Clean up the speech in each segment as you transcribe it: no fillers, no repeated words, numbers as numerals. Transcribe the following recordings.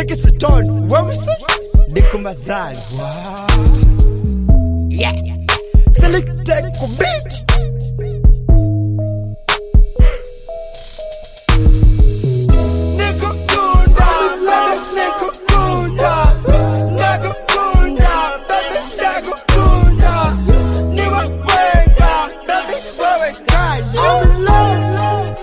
Nicky Stone, what we say? Nico Mazal, wow. Yeah. Selected for beat. Nico Kunda, baby, Nico Kunda. Nico Kunda, baby, Nico Kunda. Niwa Weka, baby, Weka, you love.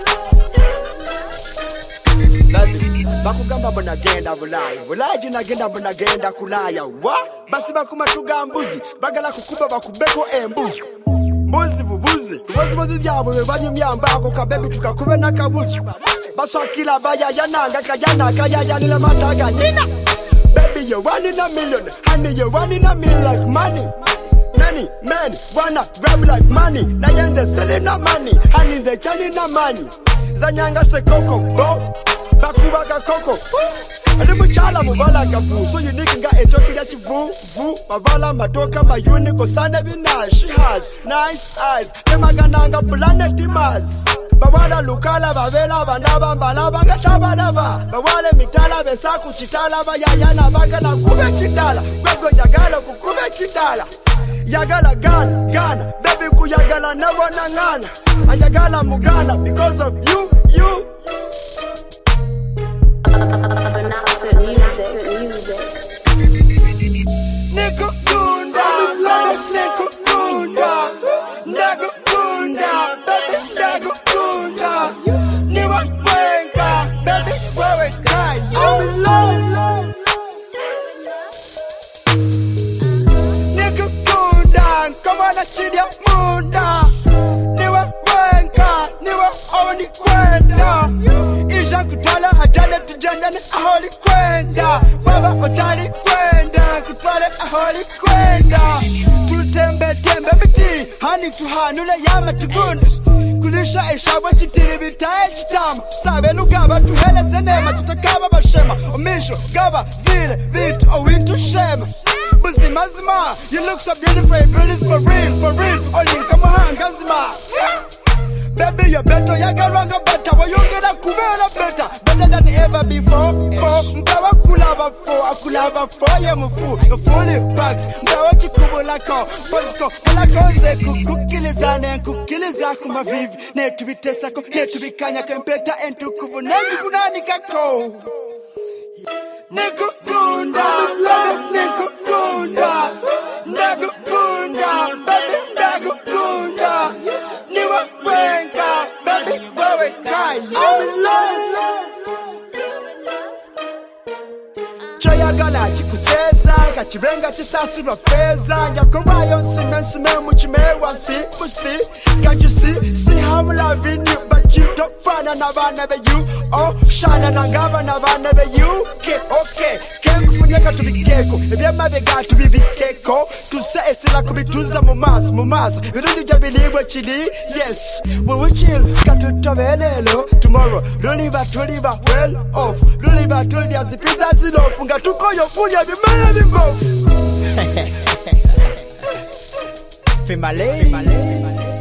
Bakugamba bonagenda bulaya bulaji nagenda bonagenda kulaya wa basi bakuma tugambuzi bagala kukuba bakubeko embuzi mbuzi bubuzi kubazi byabo bebanyumyambako kabebi tukakube nakabuzi basakila baya yananga kajana kaya nila mataga nina baby you one in a million honey you one in a million like money. Many men wanna grab like money. Nayenze selling na money honey they chanting na money zanyanga se koko bo bakubaka koko ali muchala muvala gavu so unique nga etoki ya chivu vu mavala matoka mayuni kosana bina she has nice eyes emagananga planet Mars bawala lukala bavela bandaba mbalaba ngatabalaba bawale mitala besaku chitala bayayana bagala kube chidala gwego yagala kukube chidala yagala gana baby kuyagala nabona ngana ayagala mugana because of you Nico Kunda, baby, Nico Kunda. Nico Kunda, baby, Nico Kunda. Niwa Weka, baby, Weka, you love. Nico Kunda, come on, Chidia Munda. Niwa Weka, Niwa Oni Kwenda. Isha kutala ajale tujandane aholi kwenda. Baba otali kwenda. Kutwale aholi kwenda. Tutembe biti. Hani tuhanule yama tugunda. Kulisha ishabwa chitiri bitae chitama. Sabe lugaba tuhele zenema. Tutakaba bashema. Omisho gaba zile vitu owintu shema. Buzima zima. You look so beautiful for real. Oli kama hangazima. Baby, you're better, you got wrong better. When you get a kumera better than ever before. Mtawa kulava for, I'm a fool, you're fully packed. Mtawa chikubula ko, Polsko, Polakoze, kukiliza kuma vivi. Netu bitesa ko, netu bikanya kempeta entu kubu. Negi kunanika ko. Nico Kunda, baby, Nico Kunda. Nico Kunda, baby, Nico Kunda. Niwa Weka, baby, Weka, you love. Choyagala chikuseza, kachibenga chisasirwa feza. Nyakobayo nsime muchimewa pussy. Can't you see how I'm loving you, but you don't find another be you. Oh, shana nangaba nabana be you. Okay, kengu funyeka tubikeko. Ebyama bega tubibikeko. Tuse esila kubituza mumaso. Virundi jabilibwe chili, yes. We will chill, katutobelelo. Tomorrow, luliba well off. Luliba tulia zipiza zilofu. Ngatukoyo funya bimele bimbofu. Female.